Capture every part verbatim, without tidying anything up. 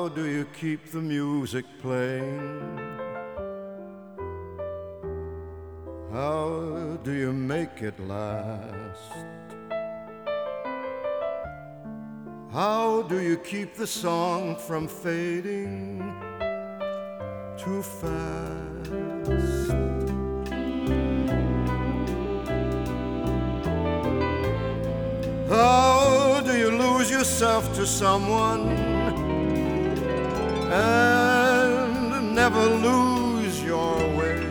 do you keep the music playing? How do you make it last? How do you keep the song from fading too fast? How do you lose yourself to someone and never lose your way?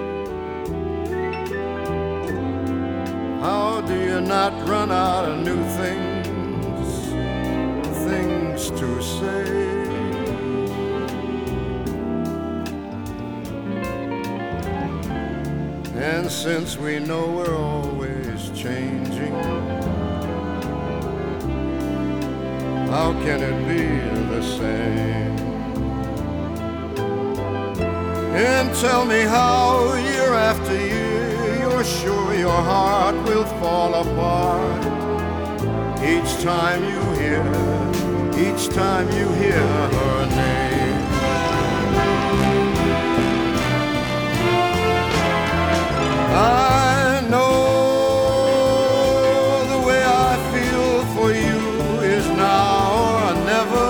How do you not run out of new things, things to say? And since we know we're always changing, how can it be the same? And tell me how year after year you're sure your heart will fall apart each time you hear, each time you hear her name. I know the way I feel for you is now or never.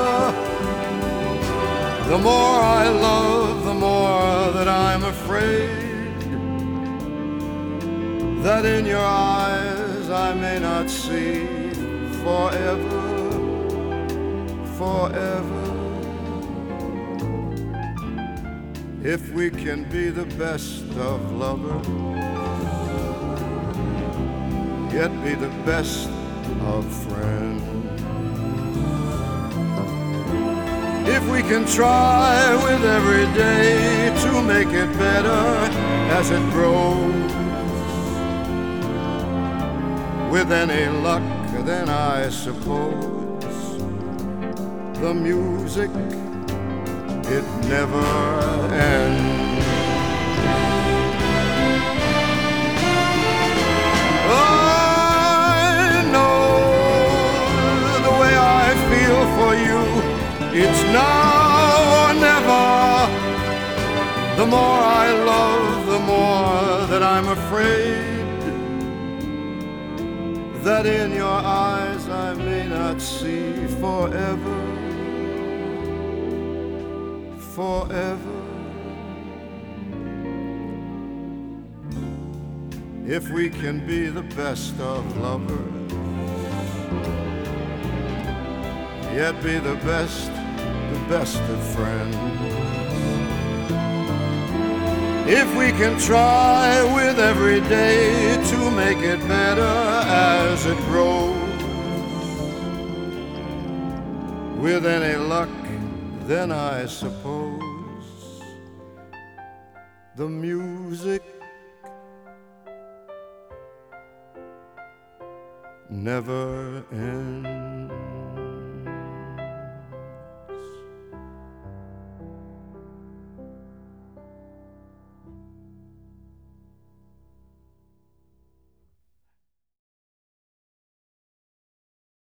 The more I love, the more that I'm afraid that in your eyes I may not see forever, forever. If we can be the best of lovers, yet be the best of friends. If we can try with every day to make it better as it grows, with any luck then I suppose the music, it never ends. I know the way I feel for you, it's now or never. The more I love, the more that I'm afraid that in your eyes I may not see forever, forever. If we can be the best of lovers, yet be the best, the best of friends. If we can try with every day to make it better as it grows, with any luck then I suppose the music never ends.